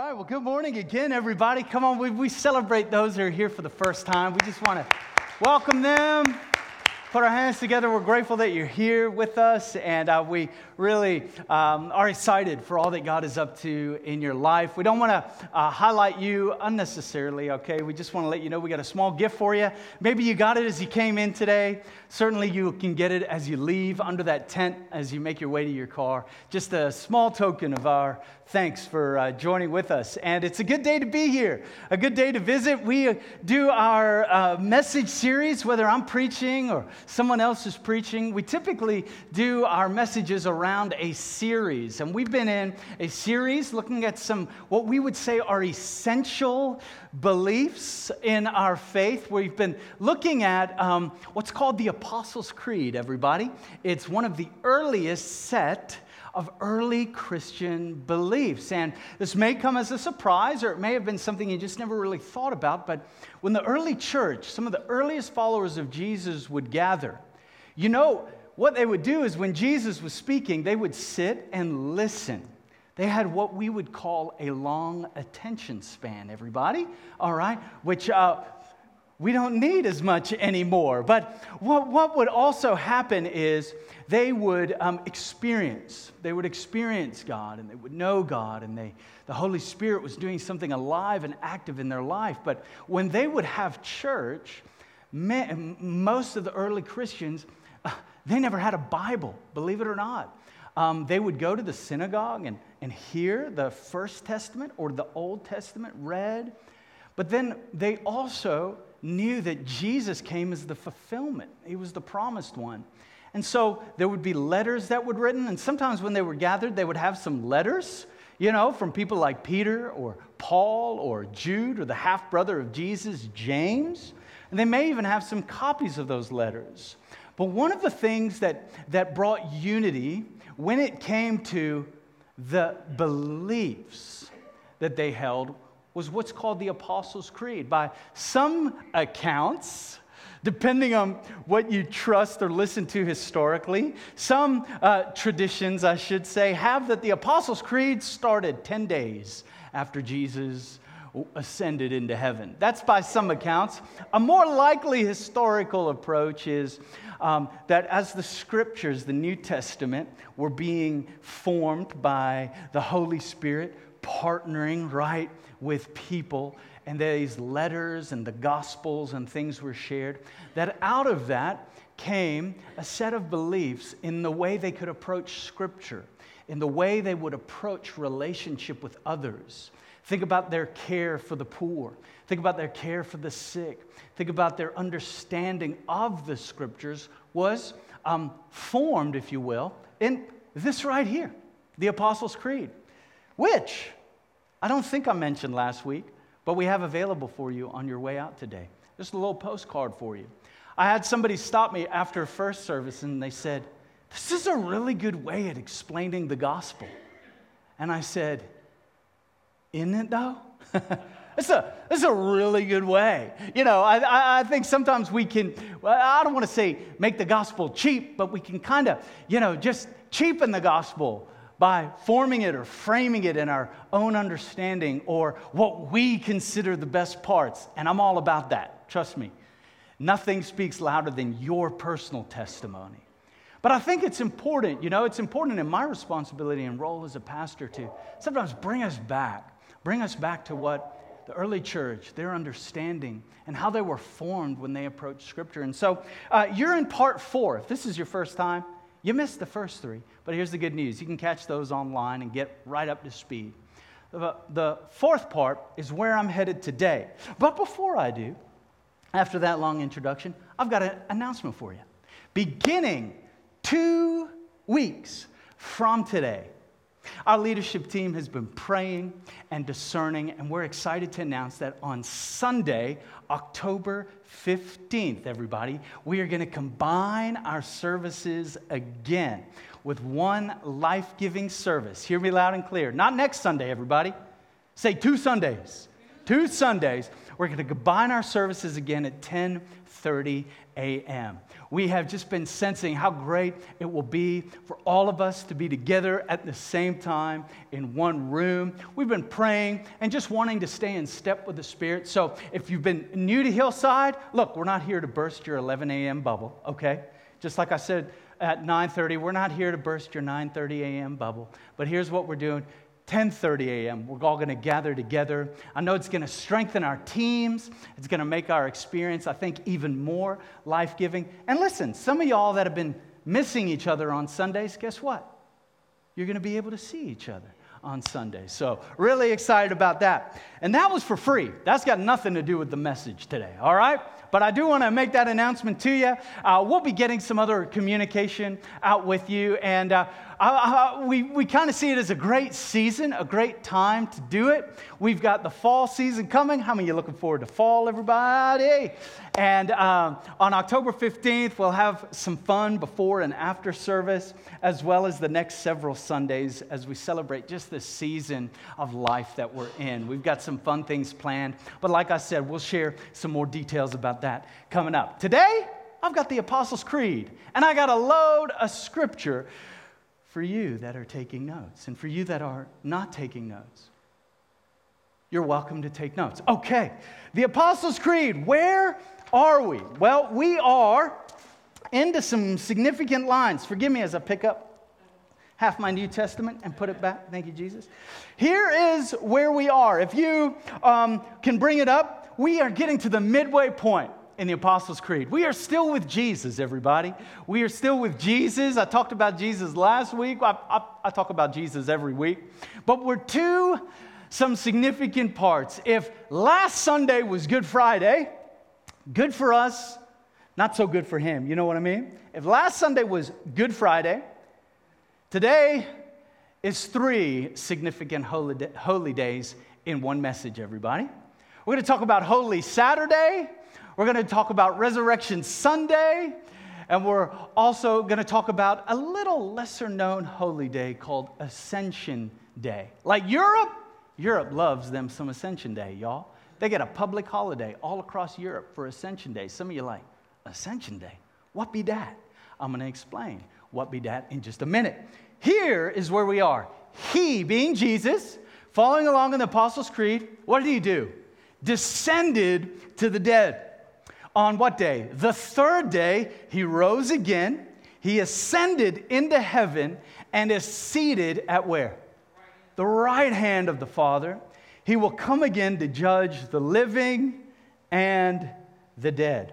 right, well, good morning again, everybody. Come on, we celebrate those who are here for the first time. We just want to welcome them, put our hands together. We're grateful that you're here with us, and we really are excited for all that God is up to in your life. We don't want to highlight you unnecessarily, okay? We just want to let you know we got a small gift for you. Maybe you got it as you came in today. Certainly you can get it as you leave under that tent as you make your way to your car. Just a small token of our thanks for joining with us. And it's a good day to be here, a good day to visit. We do our message series, whether I'm preaching or someone else is preaching. We typically do our messages around a series. And we've been in a series looking at some, what we would say are essential beliefs in our faith. We've been looking at what's called the Apostles' Creed, everybody. It's one of the earliest set of early Christian beliefs. And this may come as a surprise, or it may have been something you just never really thought about, but when the early church, some of the earliest followers of Jesus would gather, you know, what they would do is when Jesus was speaking, they would sit and listen. They had what we would call a long attention span, everybody, all right, which we don't need as much anymore. But what would also happen is they would experience God, and they would know God, and the Holy Spirit was doing something alive and active in their life. But when they would have church, most of the early Christians, they never had a Bible, believe it or not. They would go to the synagogue and hear the First Testament or the Old Testament read. But then they also knew that Jesus came as the fulfillment. He was the promised one. And so there would be letters that were written, and sometimes when they were gathered, they would have some letters, you know, from people like Peter or Paul or Jude or the half-brother of Jesus, James. And they may even have some copies of those letters. But one of the things that brought unity when it came to the beliefs that they held was what's called the Apostles' Creed. By some accounts, depending on what you trust or listen to historically, some traditions, I should say, have that the Apostles' Creed started 10 days after Jesus ascended into heaven. That's by some accounts. A more likely historical approach is that as the Scriptures, the New Testament, were being formed by the Holy Spirit, partnering right with people, and these letters and the Gospels and things were shared, that out of that came a set of beliefs in the way they could approach Scripture, in the way they would approach relationship with others. Think about their care for the poor. Think about their care for the sick. Think about their understanding of the Scriptures was formed, if you will, in this right here, the Apostles' Creed, which I don't think I mentioned last week, but we have available for you on your way out today. Just a little postcard for you. I had somebody stop me after first service, and they said, "This is a really good way at explaining the gospel." And I said, "Isn't it though?" It's a really good way. You know, I think sometimes we can, I don't want to say make the gospel cheap, but we can kind of, you know, just cheapen the gospel by forming it or framing it in our own understanding or what we consider the best parts. And I'm all about that. Trust me. Nothing speaks louder than your personal testimony. But I think it's important, you know, it's important in my responsibility and role as a pastor to sometimes bring us back to what the early church, their understanding, and how they were formed when they approached Scripture. And so you're in part 4. If this is your first time, you missed the first 3, but here's the good news. You can catch those online and get right up to speed. The fourth part is where I'm headed today. But before I do, after that long introduction, I've got an announcement for you. Beginning 2 weeks from today, our leadership team has been praying and discerning, and we're excited to announce that on Sunday, October 15th, everybody, we are going to combine our services again with one life-giving service. Hear me loud and clear. Not next Sunday, everybody. Say 2 Sundays. 2 Sundays, we're going to combine our services again at 10:30 a.m. We have just been sensing how great it will be for all of us to be together at the same time in one room. We've been praying and just wanting to stay in step with the Spirit. So if you've been new to Hillside, look, we're not here to burst your 11 a.m. bubble, okay? Just like I said at 9:30, we're not here to burst your 9:30 a.m. bubble. But here's what we're doing. 10:30 a.m. We're all going to gather together. I know it's going to strengthen our teams. It's going to make our experience, I think, even more life-giving. And listen, some of y'all that have been missing each other on Sundays, guess what? You're going to be able to see each other on Sundays. So really excited about that. And that was for free. That's got nothing to do with the message today, all right? But I do want to make that announcement to you. We'll be getting some other communication out with you. And we kind of see it as a great season, a great time to do it. We've got the fall season coming. How many of you looking forward to fall, everybody? And on October 15th, we'll have some fun before and after service, as well as the next several Sundays as we celebrate just this season of life that we're in. We've got some fun things planned. But like I said, we'll share some more details about that coming up. Today, I've got the Apostles' Creed, and I got a load of scripture for you that are taking notes. And for you that are not taking notes, you're welcome to take notes. Okay, the Apostles' Creed, where are we? Well, we are into some significant lines. Forgive me as I pick up half my New Testament and put it back. Thank you, Jesus. Here is where we are. If you can bring it up, we are getting to the midway point in the Apostles' Creed. We are still with Jesus, everybody. We are still with Jesus. I talked about Jesus last week. I talk about Jesus every week. But we're to some significant parts. If last Sunday was Good Friday, good for us, not so good for him. You know what I mean? If last Sunday was Good Friday, today is 3 significant holy days in one message, everybody. We're going to talk about Holy Saturday. We're going to talk about Resurrection Sunday. And we're also going to talk about a little lesser-known holy day called Ascension Day. Like Europe loves them some Ascension Day, y'all. They get a public holiday all across Europe for Ascension Day. Some of you are like, Ascension Day? What be that? I'm going to explain what be that in just a minute. Here is where we are. He, being Jesus, following along in the Apostles' Creed, what did he do? Descended to the dead. On what day? The 3rd day, he rose again. He ascended into heaven and is seated at where? The right hand of the Father. He will come again to judge the living and the dead.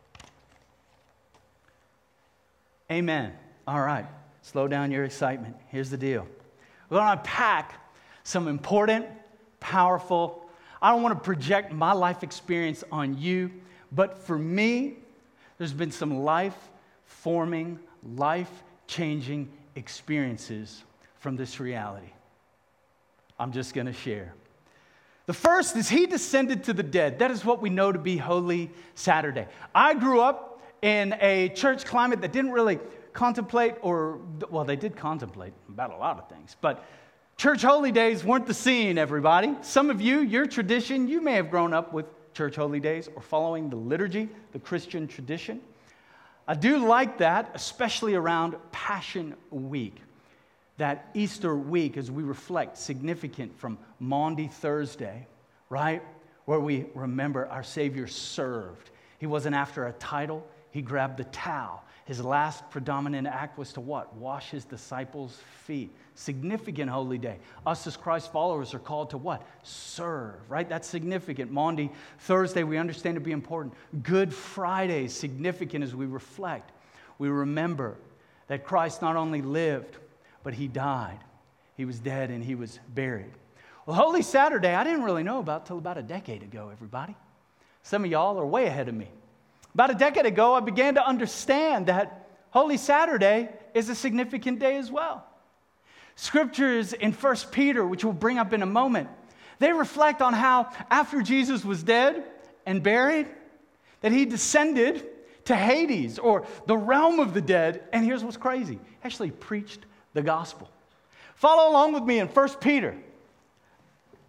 Amen. All right. Slow down your excitement. Here's the deal. We're going to unpack some important, powerful, I don't want to project my life experience on you, but for me, there's been some life-forming, life-changing experiences from this reality. I'm just going to share. The first is he descended to the dead. That is what we know to be Holy Saturday. I grew up in a church climate that didn't really contemplate, they did contemplate about a lot of things, but church holy days weren't the scene, everybody. Some of you, your tradition, you may have grown up with church holy days or following the liturgy, the Christian tradition. I do like that, especially around Passion Week. That Easter week as we reflect, significant from Maundy Thursday, right? Where we remember our Savior served. He wasn't after a title. He grabbed the towel. His last predominant act was to what? Wash his disciples' feet. Significant holy day. Us as Christ followers are called to what? Serve, right? That's significant. Maundy Thursday, we understand to be important. Good Friday, significant as we reflect. We remember that Christ not only lived, but he died. He was dead and he was buried. Well, Holy Saturday, I didn't really know about till about a decade ago, everybody. Some of y'all are way ahead of me. About a decade ago, I began to understand that Holy Saturday is a significant day as well. Scriptures in 1 Peter, which we'll bring up in a moment, they reflect on how after Jesus was dead and buried, that he descended to Hades, or the realm of the dead, and here's what's crazy. He actually preached the gospel. Follow along with me in 1 Peter.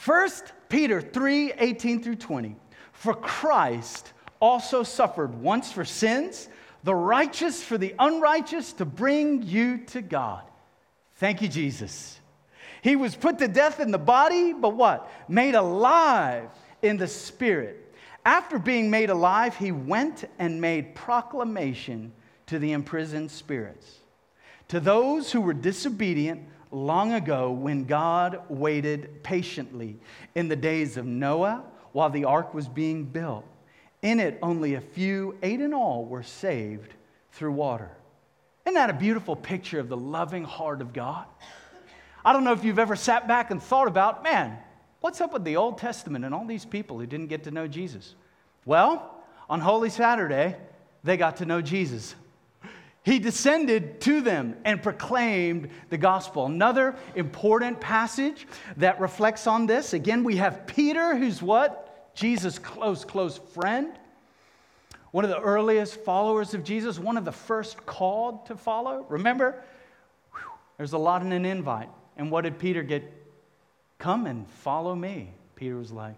1 Peter 3:18 through 20. For Christ also suffered once for sins, the righteous for the unrighteous, to bring you to God. Thank you, Jesus. He was put to death in the body, but what? Made alive in the spirit. After being made alive, he went and made proclamation to the imprisoned spirits, to those who were disobedient long ago when God waited patiently in the days of Noah while the ark was being built. In it, only a few, 8 in all, were saved through water. Isn't that a beautiful picture of the loving heart of God? I don't know if you've ever sat back and thought about, man, what's up with the Old Testament and all these people who didn't get to know Jesus? Well, on Holy Saturday, they got to know Jesus. He descended to them and proclaimed the gospel. Another important passage that reflects on this. Again, we have Peter, who's what? Jesus' close friend. One of the earliest followers of Jesus. One of the first called to follow. Remember, there's a lot in an invite. And what did Peter get? Come and follow me. Peter was like,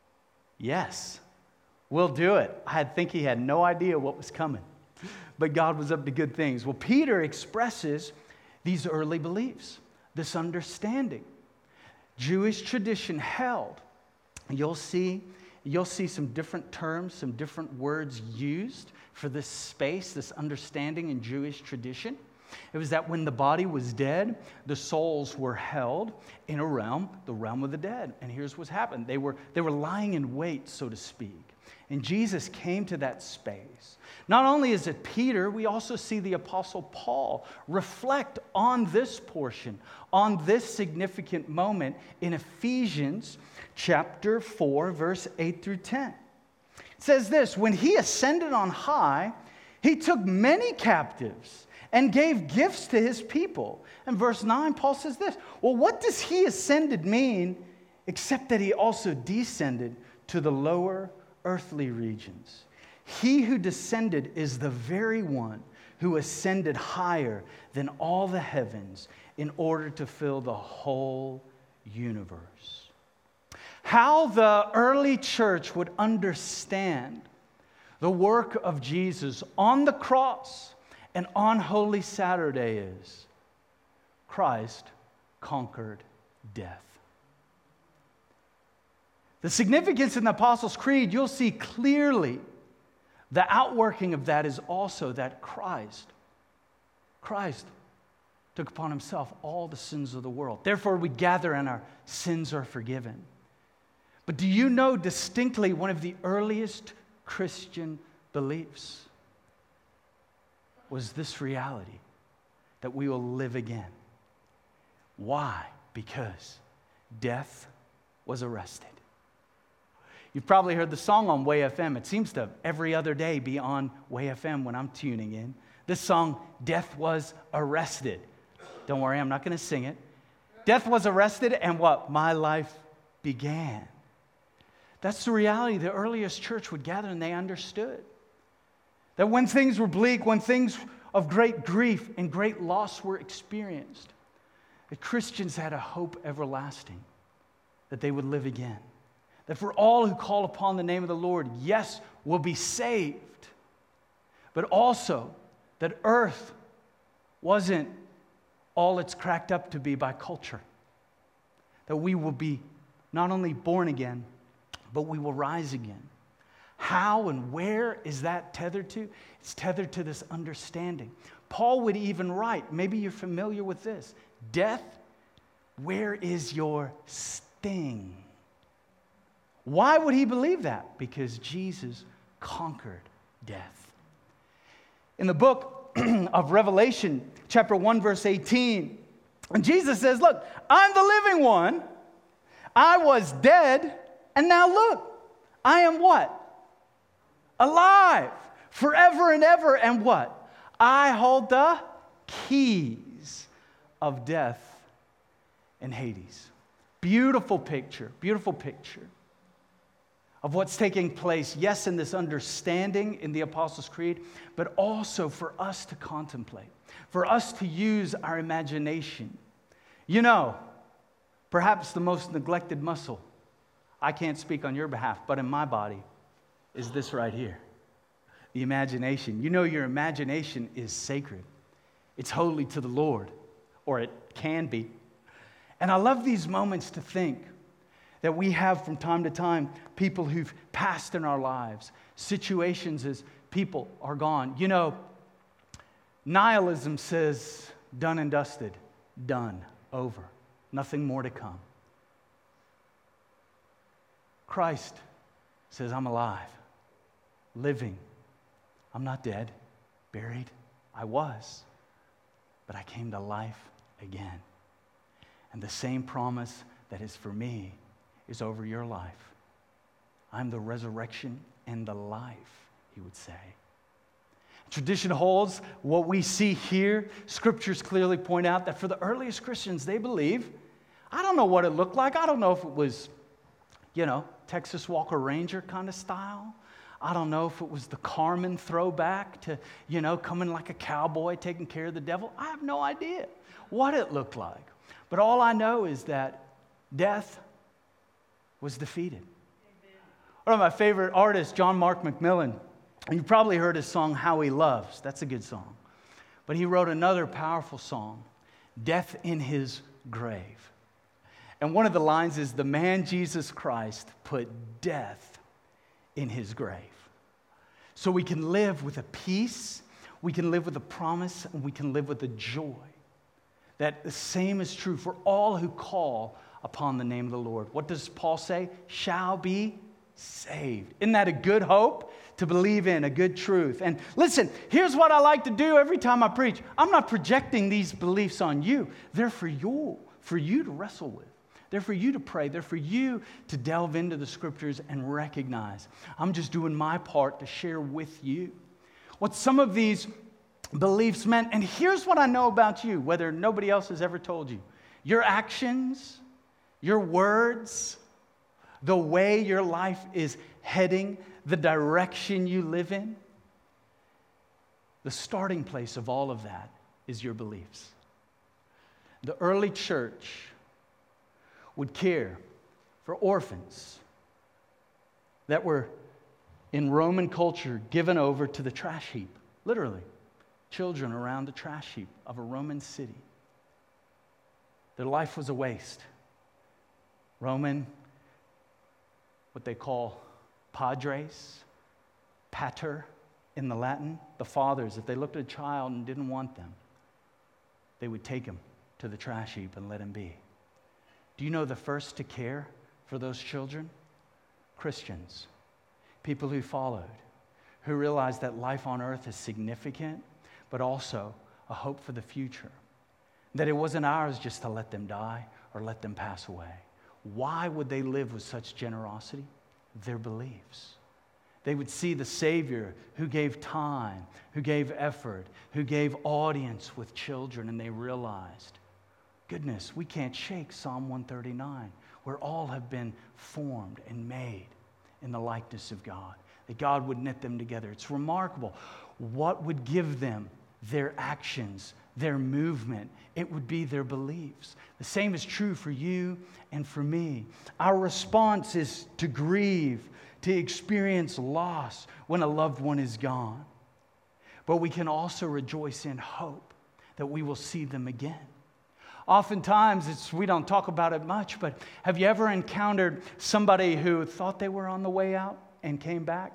yes, we'll do it. I think he had no idea what was coming. But God was up to good things. Well, Peter expresses these early beliefs, this understanding. Jewish tradition held. You'll see some different terms, some different words used for this space, this understanding in Jewish tradition. It was that when the body was dead, the souls were held in a realm, the realm of the dead. And here's what's happened. They were lying in wait, so to speak. And Jesus came to that space. Not only is it Peter, we also see the Apostle Paul reflect on this portion, on this significant moment in Ephesians chapter 4, verse 8 through 10. It says this, when he ascended on high, he took many captives and gave gifts to his people. And verse 9, Paul says this, well, what does he ascended mean except that he also descended to the lower earthly regions? He who descended is the very one who ascended higher than all the heavens in order to fill the whole universe. How the early church would understand the work of Jesus on the cross and on Holy Saturday is Christ conquered death. The significance in the Apostles' Creed, you'll see clearly the outworking of that is also that Christ took upon himself all the sins of the world. Therefore, we gather and our sins are forgiven. But do you know distinctly one of the earliest Christian beliefs was this reality that we will live again? Why? Because death was arrested. You've probably heard the song on Way FM. It seems to every other day be on Way FM when I'm tuning in. This song, Death Was Arrested. Don't worry, I'm not going to sing it. Death was arrested and what? My life began. That's the reality the earliest church would gather, and they understood. That when things were bleak, when things of great grief and great loss were experienced, the Christians had a hope everlasting that they would live again. That for all who call upon the name of the Lord, yes, will be saved. But also that earth wasn't all it's cracked up to be by culture. That we will be not only born again, but we will rise again. How and where is that tethered to? It's tethered to this understanding. Paul would even write, maybe you're familiar with this, death, where is your sting? Why would he believe that? Because Jesus conquered death. In the book of Revelation, chapter 1, verse 18, Jesus says, look, I'm the living one. I was dead, and now look, I am what? Alive forever and ever, and what? I hold the keys of death and Hades. Beautiful picture of what's taking place, yes, in this understanding in the Apostles' Creed, but also for us to contemplate, for us to use our imagination. You know, perhaps the most neglected muscle I can't speak on your behalf, but in my body is this right here. The imagination. You know your imagination is sacred. It's holy to the Lord, or it can be. And I love these moments to think that we have from time to time people who've passed in our lives, situations as people are gone. You know, nihilism says, done and dusted, done, over, nothing more to come. Christ says, I'm alive, living. I'm not dead, buried. I was, but I came to life again. And the same promise that is for me is over your life. I'm the resurrection and the life, he would say. Tradition holds what we see here. Scriptures clearly point out that for the earliest Christians, they believe, I don't know what it looked like. I don't know if it was, Texas Walker Ranger kind of style. I don't know if it was the Carmen throwback to, coming like a cowboy taking care of the devil. I have no idea what it looked like. But all I know is that death was defeated. Amen. One of my favorite artists, John Mark McMillan, you've probably heard his song, How He Loves. That's a good song. But he wrote another powerful song, Death in His Grave. And one of the lines is, the man Jesus Christ put death in his grave. So we can live with a peace, we can live with a promise, and we can live with a joy. That the same is true for all who call upon the name of the Lord. What does Paul say? Shall be saved. Isn't that a good hope to believe in, a good truth? And listen, here's what I like to do every time I preach. I'm not projecting these beliefs on you. They're for you to wrestle with. They're for you to pray. They're for you to delve into the Scriptures and recognize. I'm just doing my part to share with you what some of these beliefs meant. And here's what I know about you, whether nobody else has ever told you. Your actions, your words, the way your life is heading, the direction you live in, the starting place of all of that is your beliefs. The early church would care for orphans that were in Roman culture given over to the trash heap, literally. Children around the trash heap of a Roman city. Their life was a waste. Roman, what they call padres, pater in the Latin, the fathers, if they looked at a child and didn't want them, they would take him to the trash heap and let him be. Do you know the first to care for those children? Christians, people who followed, who realized that life on earth is significant, but also a hope for the future. That it wasn't ours just to let them die or let them pass away. Why would they live with such generosity? Their beliefs. They would see the Savior who gave time, who gave effort, who gave audience with children, and they realized, goodness, we can't shake Psalm 139, where all have been formed and made in the likeness of God, that God would knit them together. It's remarkable. What would give them their actions, their movement? It would be their beliefs. The same is true for you and for me. Our response is to grieve, to experience loss when a loved one is gone. But we can also rejoice in hope that we will see them again. Oftentimes, we don't talk about it much, but have you ever encountered somebody who thought they were on the way out and came back?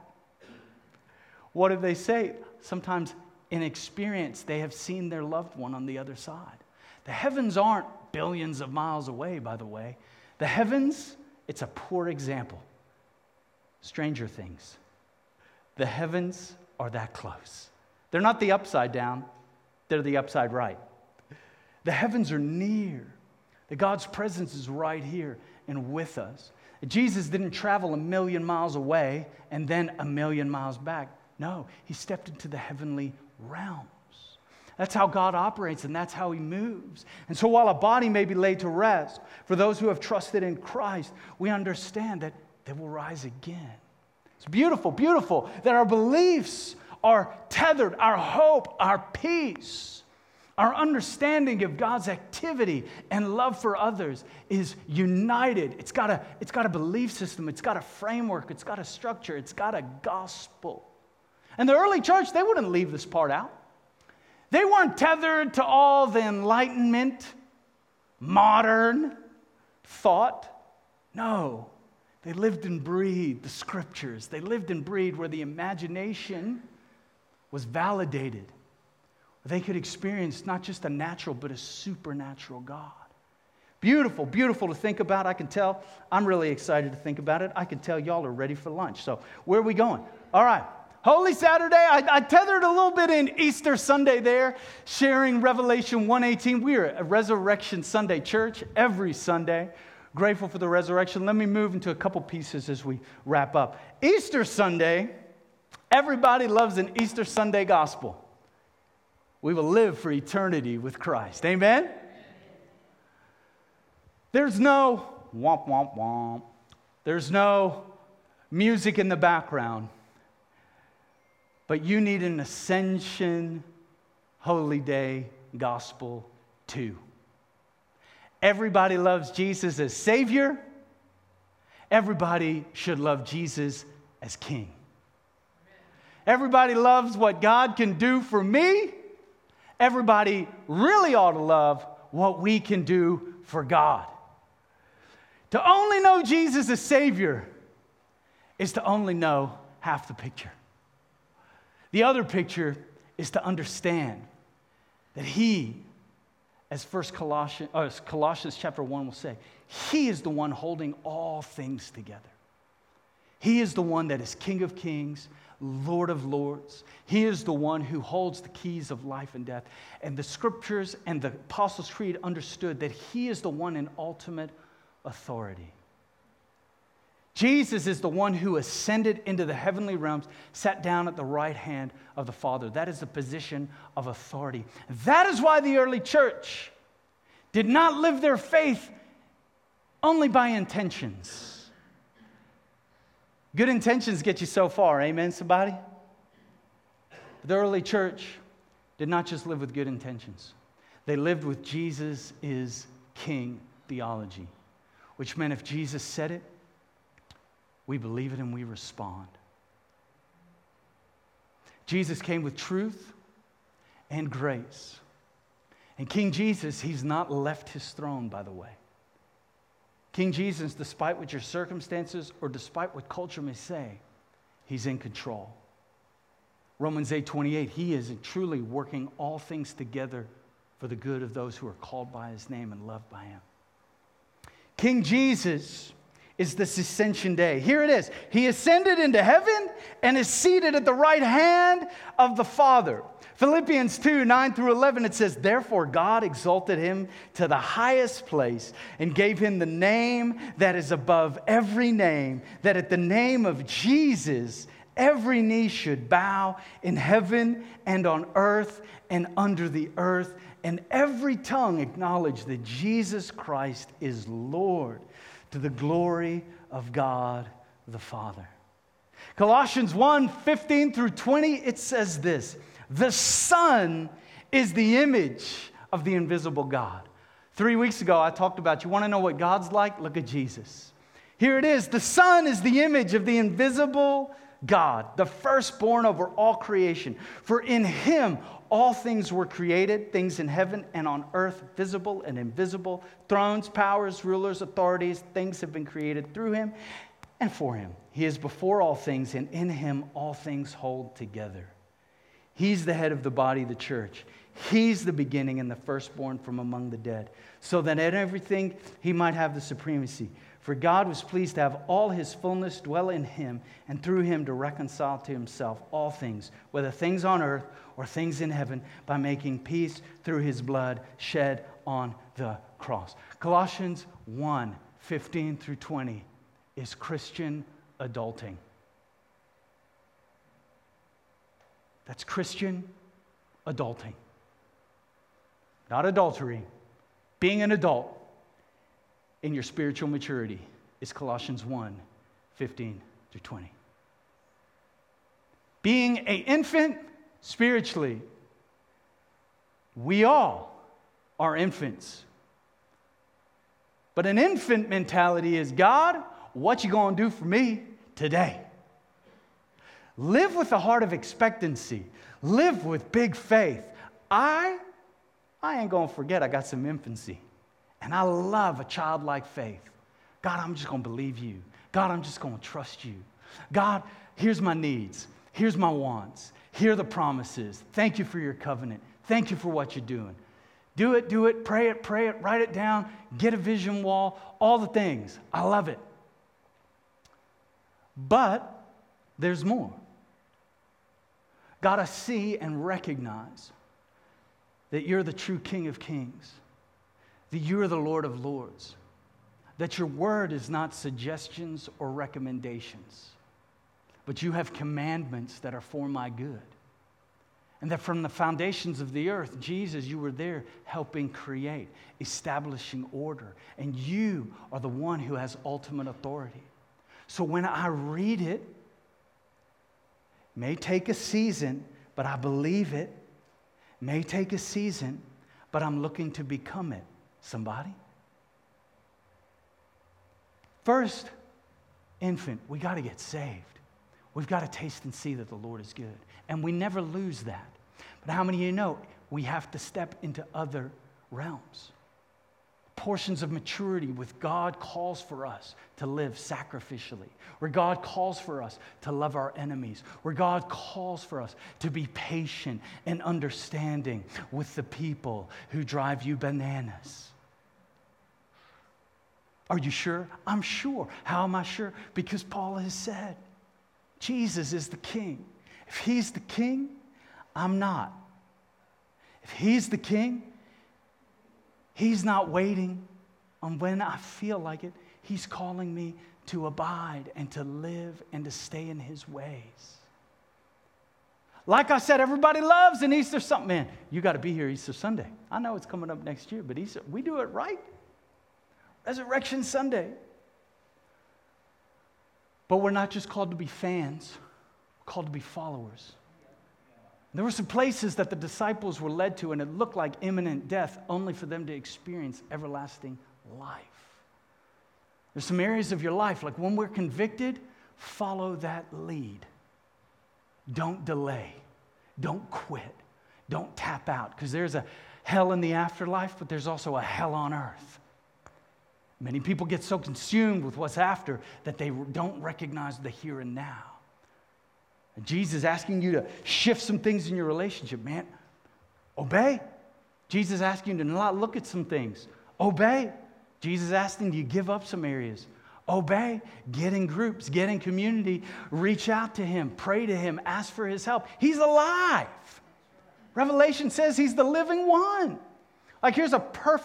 What did they say? Sometimes in experience, they have seen their loved one on the other side. The heavens aren't billions of miles away, by the way. The heavens, it's a poor example. Stranger Things. The heavens are that close. They're not the upside down, they're the upside right. The heavens are near. That God's presence is right here and with us. Jesus didn't travel 1,000,000 miles away and then 1,000,000 miles back. No, he stepped into the heavenly realms. That's how God operates, and that's how he moves. And so while a body may be laid to rest, for those who have trusted in Christ, we understand that they will rise again. It's beautiful, beautiful that our beliefs are tethered, our hope, our peace Our understanding of God's activity and love for others is united. It's got a belief system. It's got a framework. It's got a structure. It's got a gospel. And the early church, they wouldn't leave this part out. They weren't tethered to all the Enlightenment, modern thought. No, they lived and breathed the scriptures. They lived and breathed where the imagination was validated. They could experience not just a natural, but a supernatural God. Beautiful, beautiful to think about. I can tell. I'm really excited to think about it. I can tell y'all are ready for lunch. So where are we going? All right. Holy Saturday. I tethered a little bit in Easter Sunday there, sharing Revelation 1:18. We are a Resurrection Sunday church every Sunday. Grateful for the resurrection. Let me move into a couple pieces as we wrap up. Easter Sunday, everybody loves an Easter Sunday gospel. We will live for eternity with Christ. Amen? There's no womp, womp, womp. There's no music in the background. But you need an Ascension Holy Day gospel too. Everybody loves Jesus as Savior. Everybody should love Jesus as King. Everybody loves what God can do for me. Everybody really ought to love what we can do for God. To only know Jesus as Savior is to only know half the picture. The other picture is to understand that He, as Colossians chapter 1 will say, He is the one holding all things together. He is the one that is King of kings, Lord of lords. He is the one who holds the keys of life and death. And the scriptures and the Apostles' Creed understood that He is the one in ultimate authority. Jesus is the one who ascended into the heavenly realms, sat down at the right hand of the Father. That is the position of authority. That is why the early church did not live their faith only by intentions. Good intentions get you so far, amen, somebody? The early church did not just live with good intentions. They lived with Jesus is King theology, which meant if Jesus said it, we believe it and we respond. Jesus came with truth and grace. And King Jesus, He's not left His throne, by the way. King Jesus, despite what your circumstances or despite what culture may say, He's in control. Romans 8:28, He is truly working all things together for the good of those who are called by His name and loved by Him. King Jesus is this Ascension Day. Here it is. He ascended into heaven and is seated at the right hand of the Father. Philippians 2:9-11, it says, Therefore God exalted Him to the highest place and gave Him the name that is above every name, that at the name of Jesus every knee should bow in heaven and on earth and under the earth, and every tongue acknowledge that Jesus Christ is Lord, to the glory of God the Father. Colossians 1:15-20, it says this, The Son is the image of the invisible God. 3 weeks ago, I talked about, you want to know what God's like? Look at Jesus. Here it is. The Son is the image of the invisible God, the firstborn over all creation. For in Him all things were created, things in heaven and on earth, visible and invisible, thrones, powers, rulers, authorities, things have been created through Him and for Him. He is before all things, and in Him all things hold together. He's the head of the body, the church. He's the beginning and the firstborn from among the dead, so that in everything He might have the supremacy. For God was pleased to have all His fullness dwell in Him, and through Him to reconcile to Himself all things, whether things on earth or things in heaven, by making peace through His blood shed on the cross. Colossians 1:15-20 is Christian adulting. That's Christian adulting. Not adultery. Being an adult in your spiritual maturity is Colossians 1:15-20. Being an infant spiritually We all are infants. But an infant mentality is, God, what you going to do for me today? Live with a heart of expectancy. Live with big faith. I ain't going to forget I got some infancy. And I love a childlike faith. God, I'm just going to believe you. God, I'm just going to trust you. God, here's my needs. Here's my wants. Here are the promises. Thank you for your covenant. Thank you for what you're doing. Do it, pray it, write it down, get a vision wall, all the things. I love it. But there's more. Gotta see and recognize that you're the true King of Kings, that you are the Lord of Lords, that your word is not suggestions or recommendations, but you have commandments that are for my good. And that from the foundations of the earth, Jesus, you were there helping create, establishing order. And you are the one who has ultimate authority. So when I read it, it may take a season, but I believe it. It may take a season, but I'm looking to become it. Somebody? First, infant, we got to get saved. We've got to taste and see that the Lord is good. And we never lose that. But how many of you know we have to step into other realms? Portions of maturity with God calls for us to live sacrificially, where God calls for us to love our enemies, where God calls for us to be patient and understanding with the people who drive you bananas. Are you sure? I'm sure. How am I sure? Because Paul has said, Jesus is the King. If he's the King, I'm not. If he's the King, he's not waiting on when I feel like it. He's calling me to abide and to live and to stay in his ways. Like I said, everybody loves an Easter Sunday. Man, you got to be here Easter Sunday. I know it's coming up next year, but Easter, we do it right. Resurrection Sunday. But we're not just called to be fans. We're called to be followers. There were some places that the disciples were led to, and it looked like imminent death, only for them to experience everlasting life. There's some areas of your life, like when we're convicted, follow that lead. Don't delay. Don't quit. Don't tap out, because there's a hell in the afterlife, but there's also a hell on earth. Many people get so consumed with what's after that they don't recognize the here and now. And Jesus is asking you to shift some things in your relationship, man. Obey. Jesus is asking you to not look at some things. Obey. Jesus is asking you to give up some areas. Obey. Get in groups. Get in community. Reach out to him. Pray to him. Ask for his help. He's alive. Revelation says he's the living one. Like here's a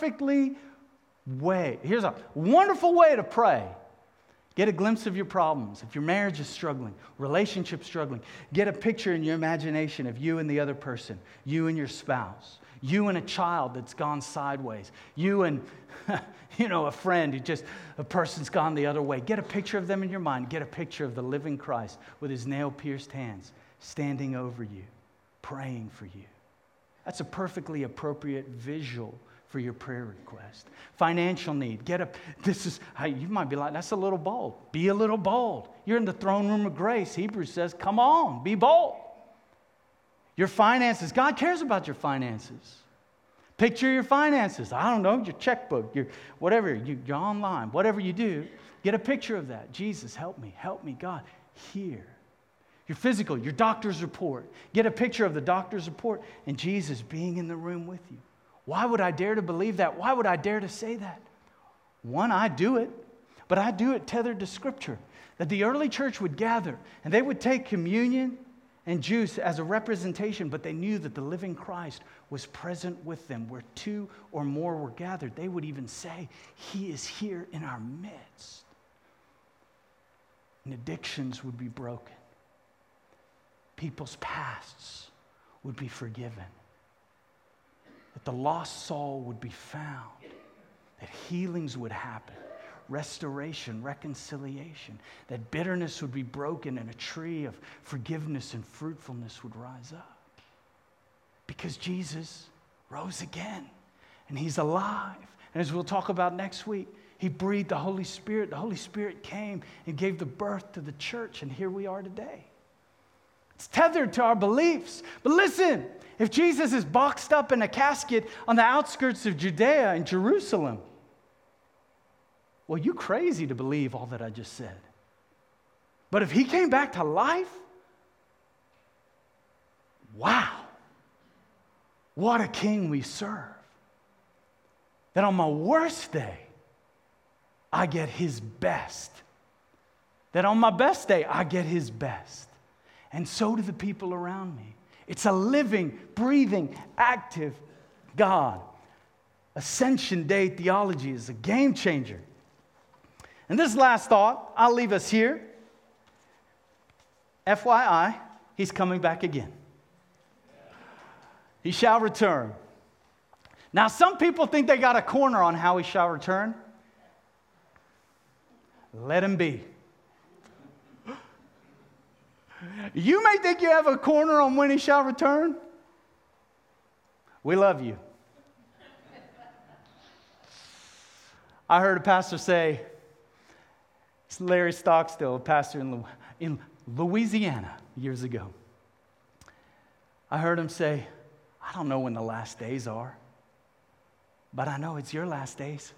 wonderful way to pray. Get a glimpse of your problems. If your marriage is struggling, relationship struggling, get a picture in your imagination of you and the other person, you and your spouse, you and a child that's gone sideways, you and a friend a person's gone the other way. Get a picture of them in your mind. Get a picture of the living Christ with his nail-pierced hands standing over you, praying for you. That's a perfectly appropriate visual for your prayer request. Financial need. You might be like, that's a little bold. Be a little bold. You're in the throne room of grace. Hebrews says, come on, be bold. Your finances. God cares about your finances. Picture your finances. I don't know, your checkbook, your whatever, you're online, whatever you do, get a picture of that. Jesus, help me, God. Here. Your physical, your doctor's report. Get a picture of the doctor's report and Jesus being in the room with you. Why would I dare to believe that? Why would I dare to say that? One, I do it, but I do it tethered to Scripture. That the early church would gather, and they would take communion and juice as a representation, but they knew that the living Christ was present with them. Where two or more were gathered, they would even say, he is here in our midst. And addictions would be broken. People's pasts would be forgiven. That the lost soul would be found, that healings would happen, restoration, reconciliation, that bitterness would be broken and a tree of forgiveness and fruitfulness would rise up. Because Jesus rose again, and he's alive. And as we'll talk about next week, he breathed the Holy Spirit. The Holy Spirit came and gave the birth to the church, and here we are today. It's tethered to our beliefs. But listen, if Jesus is boxed up in a casket on the outskirts of Judea and Jerusalem, well, you're crazy to believe all that I just said. But if he came back to life, wow, what a king we serve. That on my worst day, I get his best. That on my best day, I get his best. And so do the people around me. It's a living, breathing, active God. Ascension Day theology is a game changer. And this last thought, I'll leave us here. FYI, he's coming back again. He shall return. Now, some people think they got a corner on how he shall return. Let him be. You may think you have a corner on when he shall return. We love you. I heard a pastor say, it's Larry Stockstill, a pastor in Louisiana years ago. I heard him say, I don't know when the last days are, but I know it's your last days.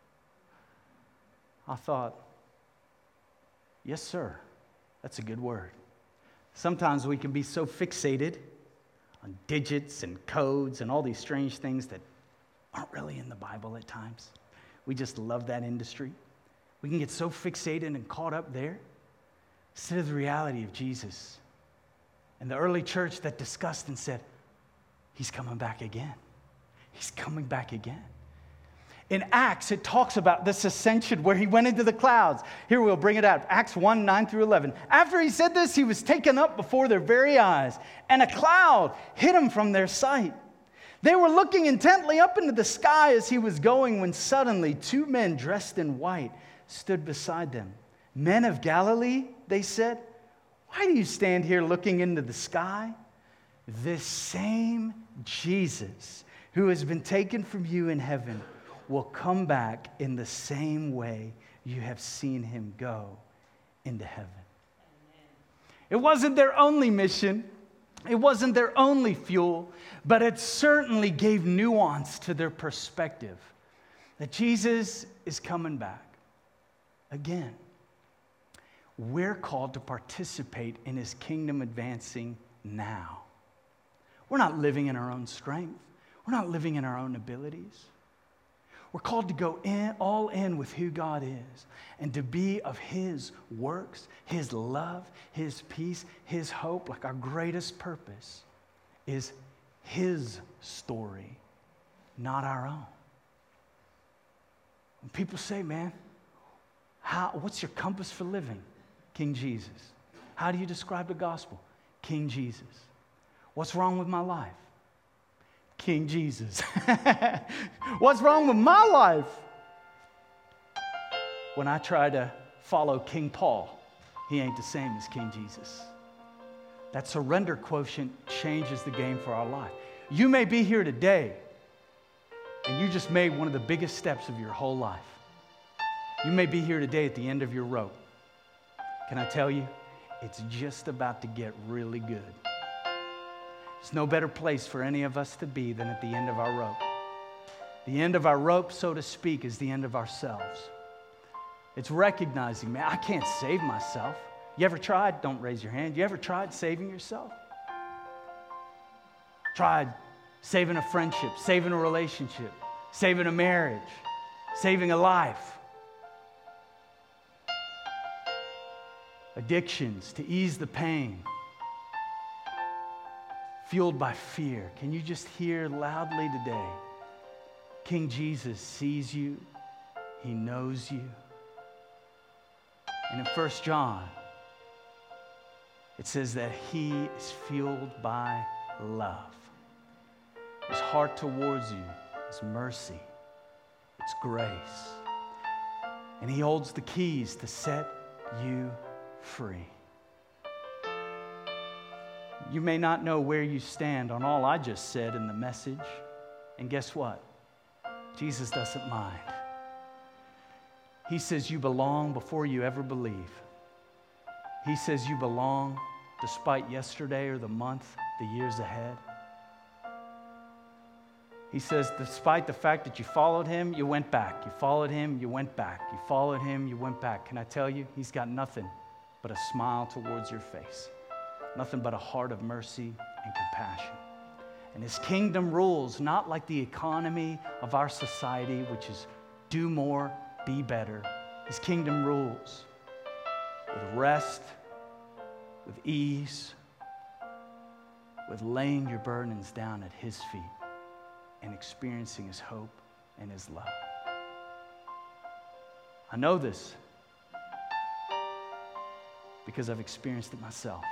I thought, yes, sir, that's a good word. Sometimes we can be so fixated on digits and codes and all these strange things that aren't really in the Bible at times. We just love that industry. We can get so fixated and caught up there instead of the reality of Jesus. And the early church that discussed and said, he's coming back again. He's coming back again. In Acts, it talks about this ascension where he went into the clouds. Here we'll bring it out. Acts 1, 9 through 11. After he said this, he was taken up before their very eyes, and a cloud hid him from their sight. They were looking intently up into the sky as he was going, when suddenly 2 men dressed in white stood beside them. Men of Galilee, they said, why do you stand here looking into the sky? This same Jesus who has been taken from you in heaven will come back in the same way you have seen him go into heaven. Amen. It wasn't their only mission. It wasn't their only fuel, but it certainly gave nuance to their perspective that Jesus is coming back again. We're called to participate in his kingdom advancing now. We're not living in our own strength. We're not living in our own abilities. We're called to go all in with who God is and to be of his works, his love, his peace, his hope. Like our greatest purpose is his story, not our own. When people say, man, what's your compass for living? King Jesus. How do you describe the gospel? King Jesus. What's wrong with my life? King Jesus. What's wrong with my life? When I try to follow King Paul, he ain't the same as King Jesus. That surrender quotient changes the game for our life. You may be here today, and you just made one of the biggest steps of your whole life. You may be here today at the end of your rope. Can I tell you, it's just about to get really good. There's no better place for any of us to be than at the end of our rope. The end of our rope, so to speak, is the end of ourselves. It's recognizing, man, I can't save myself. You ever tried? Don't raise your hand. You ever tried saving yourself? Tried saving a friendship, saving a relationship, saving a marriage, saving a life. Addictions to ease the pain. Fueled by fear. Can you just hear loudly today? King Jesus sees you. He knows you. And in 1 John, it says that he is fueled by love. His heart towards you is mercy. It's grace. And he holds the keys to set you free. You may not know where you stand on all I just said in the message, And guess what? Jesus doesn't mind. He says you belong before you ever believe. He says you belong despite yesterday or the month, the years ahead. He says, despite the fact that you followed him, you went back. You followed him, you went back. You followed him, you went back. Can I tell you, he's got nothing but a smile towards your face. Nothing but a heart of mercy and compassion. And his kingdom rules not like the economy of our society, which is do more, be better. His kingdom rules with rest, with ease, with laying your burdens down at his feet and experiencing his hope and his love. I know this because I've experienced it myself.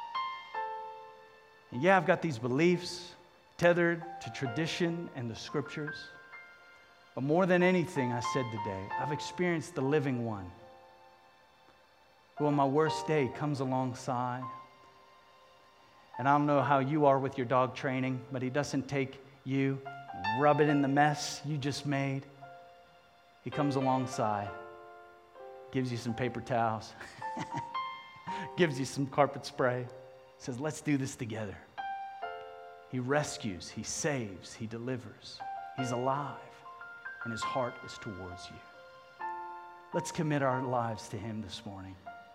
And yeah, I've got these beliefs tethered to tradition and the scriptures. But more than anything I said today, I've experienced the living one who on my worst day comes alongside. And I don't know how you are with your dog training, but he doesn't take you, rub it in the mess you just made. He comes alongside, gives you some paper towels, gives you some carpet spray, says, let's do this together. He rescues, he saves, he delivers. He's alive, and his heart is towards you. Let's commit our lives to him this morning.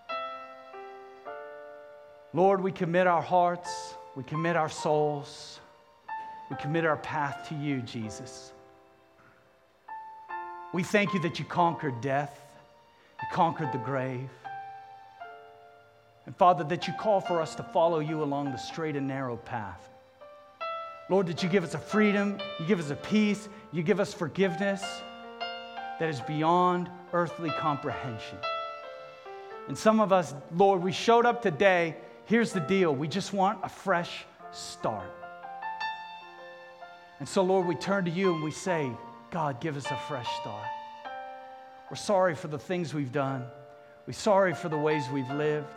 Lord, we commit our hearts, we commit our souls, we commit our path to you, Jesus. We thank you that you conquered death, you conquered the grave. And Father, that you call for us to follow you along the straight and narrow path. Lord, that you give us a freedom, you give us a peace, you give us forgiveness that is beyond earthly comprehension. And some of us, Lord, we showed up today. Here's the deal. We just want a fresh start. And so, Lord, we turn to you and we say, God, give us a fresh start. We're sorry for the things we've done. We're sorry for the ways we've lived.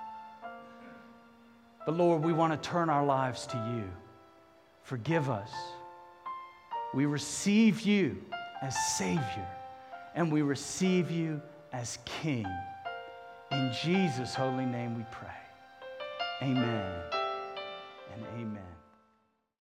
But, Lord, we want to turn our lives to you. Forgive us. We receive you as Savior, and we receive you as King. In Jesus' holy name we pray. Amen and amen.